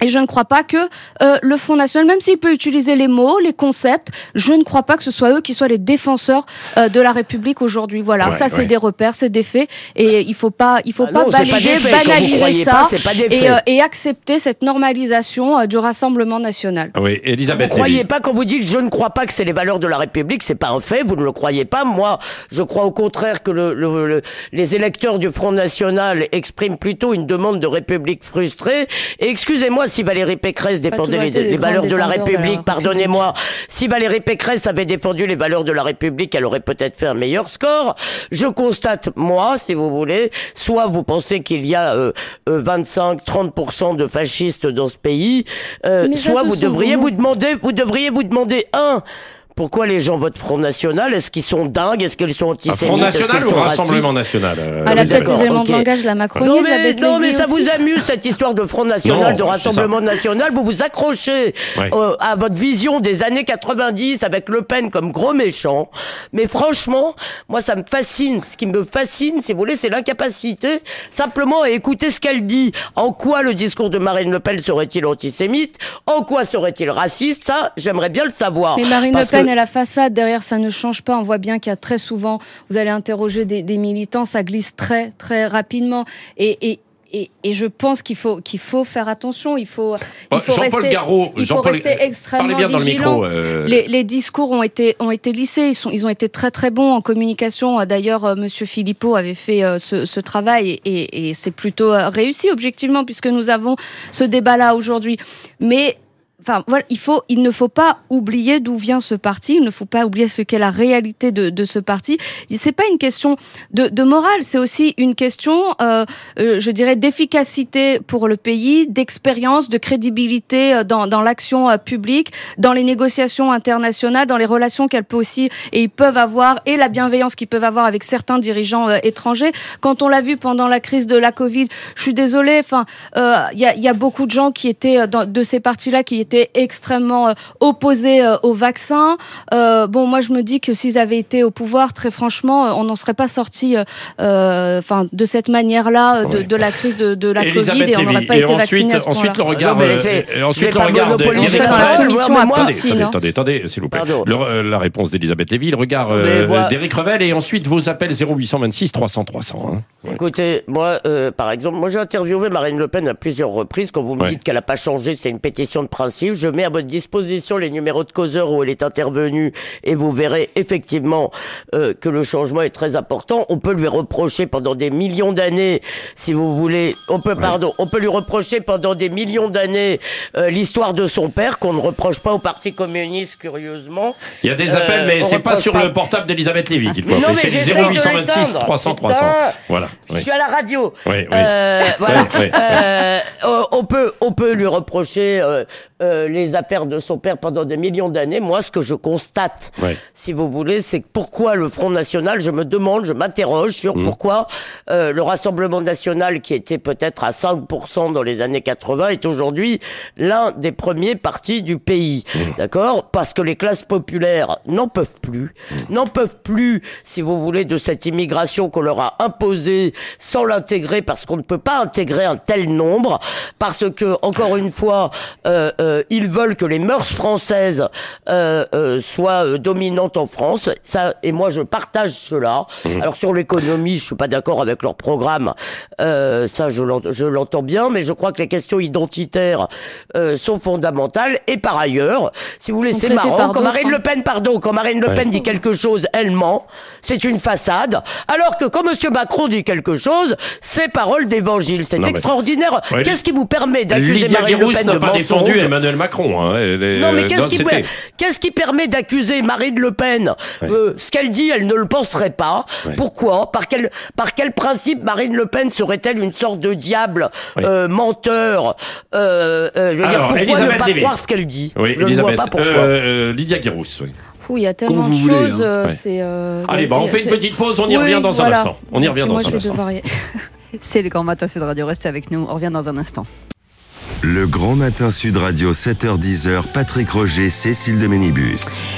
Et je ne crois pas que euh, le Front National, même s'il peut utiliser les mots, les concepts, je ne crois pas que ce soit eux qui soient les défenseurs euh, de la République aujourd'hui. Voilà, Ouais, ça c'est ouais. des repères, c'est des faits, et il faut pas, il faut Ah pas non, c'est pas balayer, des faits, quand vous banaliser croyez ça pas, c'est pas des et, faits. euh, et accepter cette normalisation euh, du Rassemblement national. Oui, Vous Elisabeth ne croyez Lévy. pas, quand vous dites je ne crois pas que c'est les valeurs de la République, c'est pas un fait, vous ne le croyez pas. Moi, je crois au contraire que le, le- le- les électeurs du Front National expriment plutôt une demande de République frustrée. Et excusez-moi si Valérie Pécresse défendait toujours les, été des les valeurs grands de la défendeurs de la République, pardonnez-moi. Si Valérie Pécresse avait défendu les valeurs de la République, elle aurait peut-être fait un meilleur score. Je constate, moi, si vous voulez, soit vous pensez qu'il y a euh, euh, vingt-cinq à trente pour cent de fascistes dans ce pays, euh, Mais ça, soit ce vous sont devriez vos vous mots. demander, vous devriez vous demander, un, pourquoi les gens votent Front National? Est-ce qu'ils sont dingues? Est-ce qu'ils sont Un antisémites? Front Est-ce National qu'ils ou sont Rassemblement racistes? National euh, Elle a Elisabeth peut-être les d'accord, éléments ok. de langage de la Macronie, Non mais, Elisabeth non, mais Lévy ça aussi. vous amuse cette histoire de Front National, Non, de c'est Rassemblement National. Vous vous accrochez Ouais. euh, à votre vision des années quatre-vingt-dix avec Le Pen comme gros méchant. Mais franchement, moi ça me fascine. Ce qui me fascine, si vous voulez, c'est l'incapacité simplement à écouter ce qu'elle dit. En quoi le discours de Marine Le Pen serait-il antisémite? En quoi serait-il raciste? Ça, j'aimerais bien le savoir. Mais Marine Parce Le Pen que- et la façade, derrière, ça ne change pas. On voit bien qu'il y a très souvent, vous allez interroger des, des militants, ça glisse très, très rapidement. Et, et, et, et je pense qu'il faut, qu'il faut faire attention. Il faut, il faut Jean-Paul rester, Garraud, il faut Jean-Paul, rester extrêmement parlez bien dans le vigilant. micro. euh, Les, les discours ont été, ont été lissés, ils, sont, ils ont été très très bons en communication. D'ailleurs, euh, Monsieur Philippot avait fait euh, ce, ce travail et, et, et c'est plutôt euh, réussi objectivement puisque nous avons ce débat-là aujourd'hui. Mais Enfin, voilà, il, faut, il ne faut pas oublier d'où vient ce parti, il ne faut pas oublier ce qu'est la réalité de, de ce parti. C'est pas une question de, de morale, c'est aussi une question, euh, euh, je dirais, d'efficacité pour le pays, d'expérience, de crédibilité dans, dans l'action euh, publique, dans les négociations internationales, dans les relations qu'elle peut aussi et ils peuvent avoir, et la bienveillance qu'ils peuvent avoir avec certains dirigeants euh, étrangers. Quand on l'a vu pendant la crise de la Covid, je suis désolée, enfin, il euh, y, a, y a beaucoup de gens qui étaient dans, de ces partis-là qui étaient extrêmement euh, opposés euh, au vaccin. Euh, bon, moi, je me dis que s'ils avaient été au pouvoir, très franchement, euh, on n'en serait pas sorti, euh, enfin, de cette manière-là, de, Ouais. de la crise de, de la Elisabeth Covid, et on Lévy. n'aurait pas Et été ensuite, vaccinés à ce ensuite le point-là. regard. Non, mais euh, c'est- et ensuite c'est le pas regard. de- monopoliser Elisabeth dans la Lévy. soumission à Attendez, Poutine, attendez, hein. attendez, attendez, s'il vous plaît. Pardon. Le- euh, la réponse d'Elisabeth Lévy, le regard Mais euh, moi- d'Éric Revel et ensuite vos appels zéro huit cent vingt-six trois cents trois cents. Hein. Ouais. Écoutez, moi, euh, par exemple, moi j'ai interviewé Marine Le Pen à plusieurs reprises. Quand vous me Ouais. dites qu'elle n'a pas changé, c'est une pétition de principe. Je mets à votre disposition les numéros de causeur où elle est intervenue et vous verrez effectivement euh, que le changement est très important. On peut lui reprocher pendant des millions d'années, si vous voulez, on peut, pardon, on peut lui reprocher pendant des millions d'années euh, l'histoire de son père qu'on ne reproche pas au Parti communiste, curieusement. Il y a des Euh, appels, mais on c'est pas reproche sur pas. le portable d'Elisabeth Lévy qu'il faut Mais non, appeler. mais C'est le j'essaye zéro de huit cent vingt-six l'éteindre. trois cents trois cents. Putain. Voilà. Je oui. suis à la radio. Oui, oui. Euh, voilà. Oui, oui. Euh, on peut, on peut lui reprocher euh, euh, les affaires de son père pendant des millions d'années. Moi, ce que je constate, Ouais. si vous voulez, c'est que pourquoi le Front National, je me demande, je m'interroge sur Mmh. pourquoi euh, le Rassemblement National, qui était peut-être à cinq pour cent dans les années quatre-vingts, est aujourd'hui l'un des premiers partis du pays. Mmh. D'accord? Parce que les classes populaires n'en peuvent plus, Mmh. n'en peuvent plus, si vous voulez, de cette immigration qu'on leur a imposée sans l'intégrer, parce qu'on ne peut pas intégrer un tel nombre, parce que, encore une fois, euh, euh, ils veulent que les mœurs françaises euh, euh, soient euh, dominantes en France. Ça, et moi, je partage cela. Mmh. Alors, sur l'économie, je suis pas d'accord avec leur programme. Euh, ça, je l'ent- je l'entends bien, mais je crois que les questions identitaires euh, sont fondamentales. Et par ailleurs, si vous voulez, Sont c'est traitées marrant. par Quand d'autres, Marine hein. Le Pen, pardon, quand Marine Le Ouais. Pen dit quelque chose, elle ment. C'est une façade. Alors que quand Monsieur Macron dit quelque chose, c'est parole d'évangile. C'est Non, mais- extraordinaire. Ouais. Qu'est-ce qui vous permet d'accuser Lydia Marine Le Guérousse Pen n'a de pas mensonge? défendu Emmanuel Macron. Hein. Elle est, Non, mais euh, qu'est-ce non, qui, c'était- qu'est-ce qui permet d'accuser Marine Le Pen? Ouais. Euh, ce qu'elle dit, elle ne le penserait pas. Ouais. Pourquoi? Par quel, par quel principe Marine Le Pen serait-elle une sorte de diable, Oui. euh, menteur? euh, euh, je veux dire, Alors, pourquoi Elisabeth ne pas Lévy. croire ce qu'elle dit? Oui, Je ne Elisabeth. vois pas pourquoi. Euh, euh, Lydia Guérousse. Oui. Ouh, il y a tellement Comme de vous voulez, choses. hein. euh, Ouais. c'est, euh, Allez, bah, on fait une c'est- petite pause, on y Oui, revient dans voilà. un instant. On y Et revient puis dans moi, un je vais instant. devoir y- C'est le Grand Matin Sud Radio. Restez avec nous. On revient dans un instant. Le Grand Matin Sud Radio, sept heures dix, Patrick Roger, Cécile de Ménibus.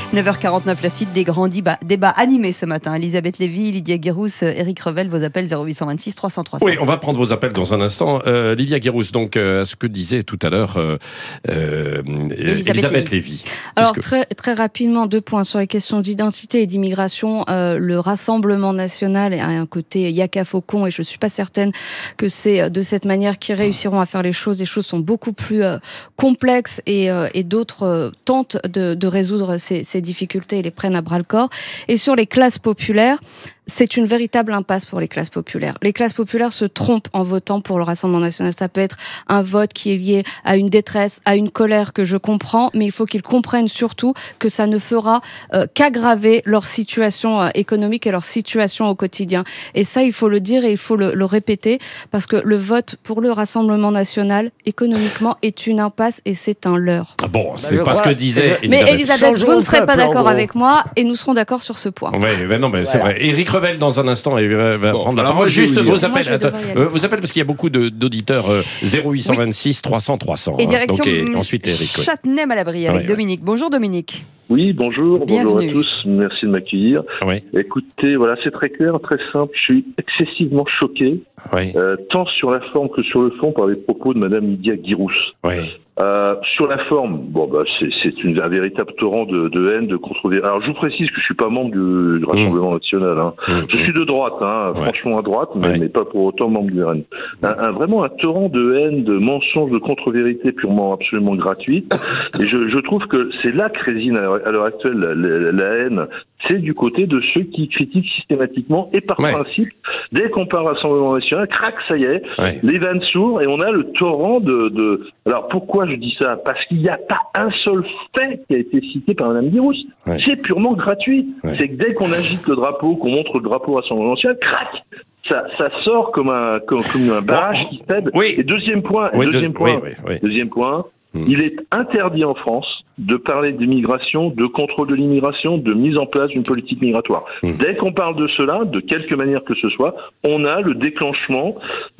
neuf heures quarante-neuf, la suite des grands débats, débats animés ce matin. Elisabeth Lévy, Lydia Guérousse, Éric Revel, vos appels zéro huit cent vingt-six trois cents trois cents. Oui, on va prendre vos appels dans un instant. Euh, Lydia Guérousse, donc, euh, ce que disait tout à l'heure euh, euh, Elisabeth, Elisabeth Lévy. Lévy. Alors, Puisque... très, très rapidement, deux points sur les questions d'identité et d'immigration. Euh, le Rassemblement national a un côté yaka faucon et je ne suis pas certaine que c'est de cette manière qu'ils réussiront à faire les choses. Les choses sont beaucoup plus euh, complexes et, euh, et d'autres euh, tentent de, de résoudre ces, ces difficultés et les prennent à bras-le-corps. Et sur les classes populaires, c'est une véritable impasse pour les classes populaires. Les classes populaires se trompent en votant pour le Rassemblement national. Ça peut être un vote qui est lié à une détresse, à une colère que je comprends, mais il faut qu'ils comprennent surtout que ça ne fera euh, qu'aggraver leur situation euh, économique et leur situation au quotidien. Et ça, il faut le dire et il faut le, le répéter, parce que le vote pour le Rassemblement national, économiquement, est une impasse et c'est un leurre. Ah bon, c'est bah, pas ce que disait Elisabeth. Mais Elisabeth, vous ne serez pas d'accord avec moi et nous serons d'accord sur ce point. Oui, mais non, mais voilà. C'est vrai. Éric Revel, dans un instant, il va bon, prendre la parole. Juste vos appels. Attends, euh, vos appels, parce qu'il y a beaucoup de, d'auditeurs. Euh, zéro huit cent vingt-six trois cents trois cents. Et direction hein. Donc, et ensuite, Éric. Châtenay-Malabry avec ouais, Dominique. Ouais. Bonjour Dominique. Oui, bonjour, Bienvenue. Bonjour à tous, merci de m'accueillir. Oui. Écoutez, voilà, c'est très clair, très simple, je suis excessivement choqué, oui. euh, tant sur la forme que sur le fond, par les propos de Madame Lydia Guérousse. Oui. Euh, sur la forme, bon bah c'est, c'est une, un véritable torrent de, de haine, de controverse. Alors je vous précise que je suis pas membre du, du Rassemblement mmh. national. Hein. Mmh. Je suis de droite, hein, ouais. franchement à droite, mais, ouais. mais pas pour autant membre du R N. Un, un, vraiment un torrent de haine, de mensonges, de contre-vérités purement absolument gratuites. Et je, je trouve que c'est là que résine à l'heure actuelle la, la, la haine. C'est du côté de ceux qui critiquent systématiquement et par ouais. principe, dès qu'on parle Rassemblement national, crac, ça y est, ouais. les vannes s'ouvrent et on a le torrent de, de... Alors pourquoi je dis ça? Parce qu'il n'y a pas un seul fait qui a été cité par Mme Guérousse. Ouais. C'est purement gratuit. Ouais. C'est que dès qu'on agite le drapeau, qu'on montre le drapeau Rassemblement national, crac, ça, ça sort comme un, comme, comme un barrage qui cède. Oui. Et deuxième point, oui, deuxième deux... point, oui, oui, oui. deuxième point, il est interdit en France de parler d'immigration, de contrôle de l'immigration, de mise en place d'une politique migratoire. Mmh. Dès qu'on parle de cela, de quelque manière que ce soit, on a le déclenchement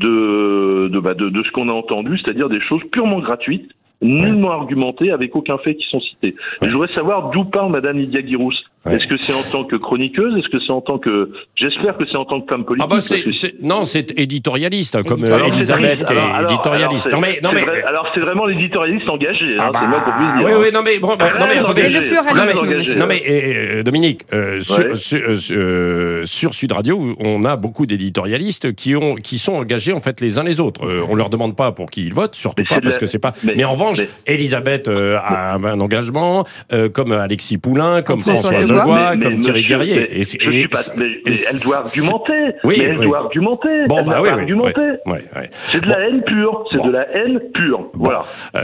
de, de, bah de, de ce qu'on a entendu, c'est-à-dire des choses purement gratuites, nullement argumentées, avec aucun fait qui sont cités. Ouais. Je voudrais savoir d'où parle Madame Lydia Guérousse. Ouais. Est-ce que c'est en tant que chroniqueuse? Est-ce que c'est en tant que... J'espère que c'est en tant que femme politique. Ah bah c'est, que... c'est... Non, c'est éditorialiste, comme euh, Elisabeth, c'est, alors, alors, éditorialiste. Alors, non mais, non c'est mais... vrai, alors c'est vraiment l'éditorialiste engagé, ah hein, bah, c'est moi qu'on puisse dire. Oui, oui, non mais... Bon, bah, non, mais attendez, c'est le pluralisme. Engagé, non mais, euh, Dominique, euh, sur, ouais. sur, euh, sur Sud Radio, on a beaucoup d'éditorialistes qui, ont, qui sont engagés en fait les uns les autres. Euh, on leur demande pas pour qui ils votent, surtout mais pas parce la... que c'est pas... Mais, mais en revanche, mais... Elisabeth euh, a un engagement, euh, comme Alexis Poulain, comme Françoise Legois, comme Thierry Guerrier. Mais, et, je et, suis pas, mais, et, mais elle doit argumenter. Oui, mais elle oui. doit argumenter. Bon, elle bah doit oui, argumenter. Oui, oui, oui. C'est de bon. la haine pure. C'est bon. de la haine pure. Bon. Voilà.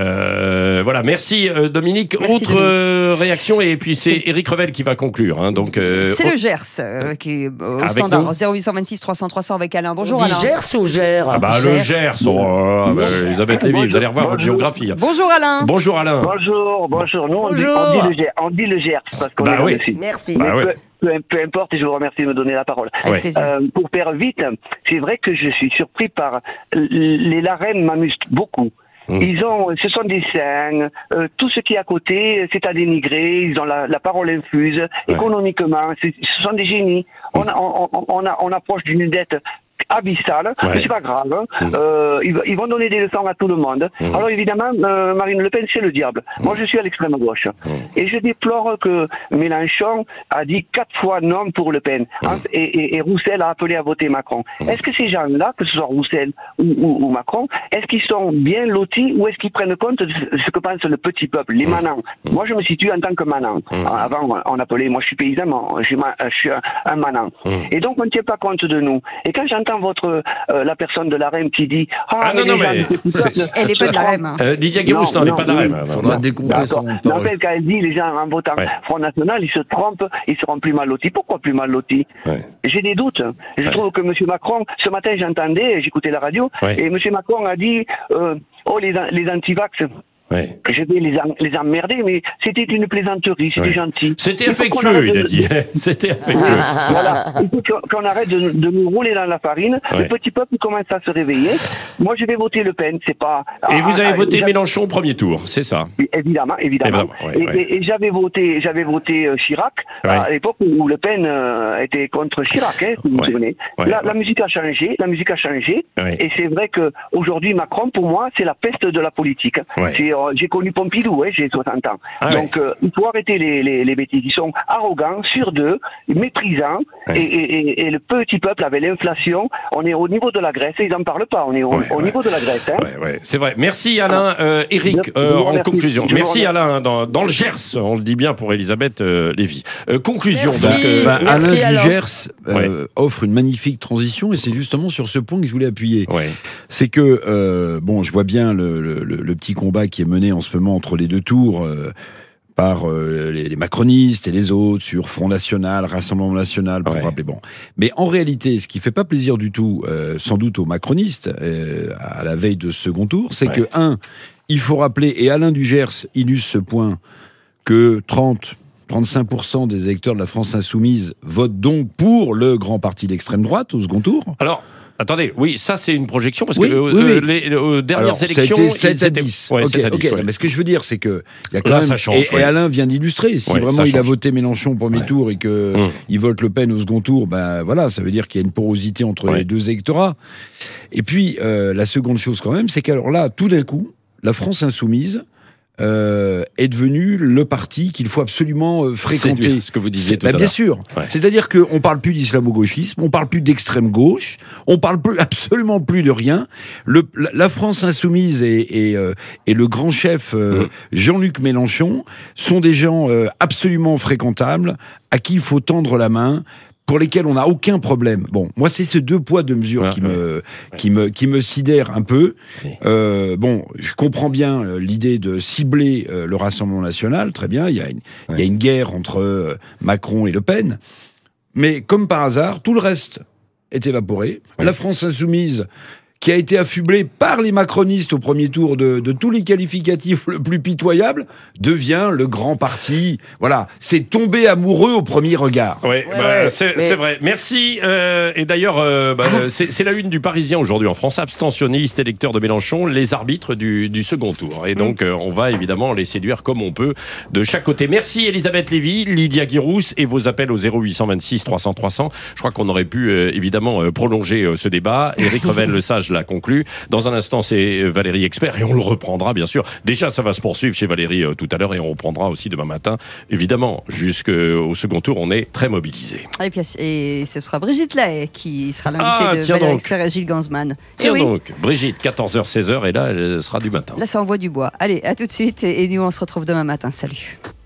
Euh, voilà. Merci euh, Dominique. Merci, Autre Dominique. Euh, réaction et puis c'est, c'est Éric Revel qui va conclure. Hein, donc. Euh, c'est au... le Gers euh, qui est au avec standard nous. zéro huit cent vingt-six trois cents trois cents avec Alain. Bonjour On Alain. dit Gers ou Gers? Ah bah Gers. le Gers. Oh, oh, bah, Elisabeth Lévy, vous allez revoir votre géographie. Bonjour Alain. Bonjour Alain. Bonjour, bonjour. Nous on dit, bonjour. on dit le Gers. On dit le Gers parce qu'on bah est oui. ici. Merci. Bah oui. Peu, peu importe, et je vous remercie de me donner la parole. Avec plaisir. Euh, pour faire vite, c'est vrai que je suis surpris par les Larèmes m'amusent beaucoup. Mmh. Ils ont, ce sont des saints, euh, tout ce qui est à côté, c'est à dénigrer. Ils ont la, la parole infuse. Ouais. Économiquement, c'est, ce sont des génies. Mmh. On, on, on, on, a, on approche d'une dette abyssale, ouais. mais c'est pas grave. Hein. Mmh. Euh, ils, ils vont donner des leçons à tout le monde. Mmh. Alors évidemment, euh, Marine Le Pen, c'est le diable. Mmh. Moi, je suis à l'extrême gauche. Mmh. Et je déplore que Mélenchon a dit quatre fois non pour Le Pen. Mmh. Et, et, et Roussel a appelé à voter Macron. Mmh. Est-ce que ces gens-là, que ce soit Roussel ou, ou, ou Macron, est-ce qu'ils sont bien lotis ou est-ce qu'ils prennent compte de ce que pense le petit peuple, les manants? Mmh. Moi, je me situe en tant que manant. Mmh. Avant, on appelait, moi je suis paysan, je suis, je suis un, un manant. Mmh. Et donc, on ne tient pas compte de nous. Et quand j'entends votre euh, la personne de l'A R E M qui dit ah, ah non, non, mais elle n'est pas de l'A R E M. Hein. Euh, Lydia Guérousse, non, elle n'est pas de l'A R E M. Il faudra décompter son parole. En fait, quand elle dit les gens en votant ouais. Front National, ils se trompent, ils seront plus mal lotis. Pourquoi plus mal lotis? Ouais. J'ai des doutes. Je ouais. trouve que M. Macron, ce matin j'entendais, j'écoutais la radio, ouais. et M. Macron a dit euh, oh les, les anti-vax. Ouais. Je vais les, en, les emmerder, mais c'était une plaisanterie, c'était ouais. gentil. C'était affectueux, il a dit. De... C'était affectueux. Voilà. Il faut qu'on arrête de, de nous rouler dans la farine. Ouais. Le petit peuple commence à se réveiller. moi, je vais voter Le Pen. C'est pas. Et ah, vous avez ah, voté j'avais- Mélenchon au premier tour, c'est ça? Évidemment, évidemment. Évidemment, ouais, et, ouais. et- et j'avais voté, j'avais voté euh, Chirac Ouais. à l'époque où Le Pen euh, était contre Chirac, hein, si vous vous Ouais. souvenez. Ouais, la, ouais. la musique a changé, la musique a changé. Ouais. Et c'est vrai que aujourd'hui Macron, pour moi, c'est la peste de la politique. Ouais. C'est, euh, j'ai connu Pompidou, hein, j'ai soixante ans. Ah ouais. Donc euh, il faut arrêter les, les, les bêtises. Ils sont arrogants, sur d'eux, méprisants. Ouais. Et, et, et, et le petit peuple avec l'inflation, on est au niveau de la Grèce. Ils n'en parlent pas. On est au, Ouais, au ouais. niveau de la Grèce. Hein. Ouais, ouais, c'est vrai. Merci Alain. Euh, Eric, Je- euh, je vous en remercie. conclusion. Je vous Merci remercie. Alain, dans, dans le Gers, on le dit bien pour Elisabeth euh, Lévy. Euh, conclusion. Merci. Donc, euh, Bah, Merci, Alain Alain. Dugers euh, offre une magnifique transition et c'est justement sur ce point que je voulais appuyer. ouais. C'est que, euh, bon, je vois bien le, le- le- le petit combat qui est mené en ce moment entre les deux tours euh, par euh, les, les macronistes et les autres sur Front National, Rassemblement National, pour Ouais. rappeler. Bon. Mais en réalité, ce qui fait pas plaisir du tout, euh, sans doute aux macronistes, euh, à la veille de ce second tour, c'est Ouais. que, un, il faut rappeler, et Alain Dugers illustre ce point, que trente, trente-cinq pour cent des électeurs de la France Insoumise votent donc pour le grand parti d'extrême droite au second tour. Alors, attendez, oui, ça c'est une projection parce Oui, que euh, oui, oui. euh, les euh, dernières Alors, élections, ça a été sept ils à étaient- dix. Ouais, Ok, sept à dix, ok. ouais. Mais ce que je veux dire, c'est que il y a quand Là, même. ça change, et, ouais. et Alain vient d'illustrer. Si Ouais, vraiment ça il a change. voté Mélenchon au premier Ouais. tour et que Hum. il vote Le Pen au second tour, ben voilà, ça veut dire qu'il y a une porosité entre Ouais. les deux électorats. Et puis euh, la seconde chose quand même, c'est qu'alors là, tout d'un coup, la France insoumise euh, est devenue le parti qu'il faut absolument euh, fréquenter. Séduire, ce que vous disiez tout Bah, à bien l'heure. sûr. Ouais. C'est-à-dire qu'on parle plus d'islamo-gauchisme, on parle plus d'extrême gauche, on parle plus, absolument plus de rien. Le, la, la France insoumise et, et, euh, et le grand chef euh, Mmh. Jean-Luc Mélenchon sont des gens euh, absolument fréquentables, à qui il faut tendre la main, pour lesquels on n'a aucun problème. Bon, moi, c'est ces deux poids, deux mesures Ouais, qui, ouais. me, qui, me, qui me sidèrent un peu. Oui. Euh, bon, je comprends bien euh, l'idée de cibler euh, le Rassemblement national, très bien, il y a une, il y a une guerre entre euh, Macron et Le Pen, mais comme par hasard, tout le reste est évaporé. Oui. La France insoumise, qui a été affublée par les macronistes au premier tour de, de tous les qualificatifs le plus pitoyable, devient le grand parti. Voilà, c'est tomber amoureux au premier regard. Oui, Ouais, bah, ouais, c'est mais- c'est vrai. Merci. euh, et d'ailleurs, euh, bah, euh, c'est c'est la une du Parisien aujourd'hui en France. Abstentionnistes, électeurs de Mélenchon, les arbitres du, du second tour. Et donc, euh, on va évidemment les séduire comme on peut de chaque côté. Merci Elisabeth Lévy, Lydia Guirousse et vos appels au zéro huit cent vingt-six trois cents trois cents. Je crois qu'on aurait pu euh, évidemment euh, prolonger euh, ce débat. Éric Revel, le sage, l'a conclu. Dans un instant, c'est Valérie Expert et on le reprendra bien sûr. Déjà, ça va se poursuivre chez Valérie euh, tout à l'heure et on reprendra aussi demain matin. Évidemment, jusqu'au second tour, on est très mobilisés. Et puis, et ce sera Brigitte Lahaye qui sera l'invitée Ah, de tiens Valérie donc. Expert et Gilles Gansman. Et Tiens oui, donc, Brigitte, quatorze heures seize heures et là, elle sera du matin. là, ça envoie du bois. Allez, à tout de suite et, et nous, on se retrouve demain matin. Salut.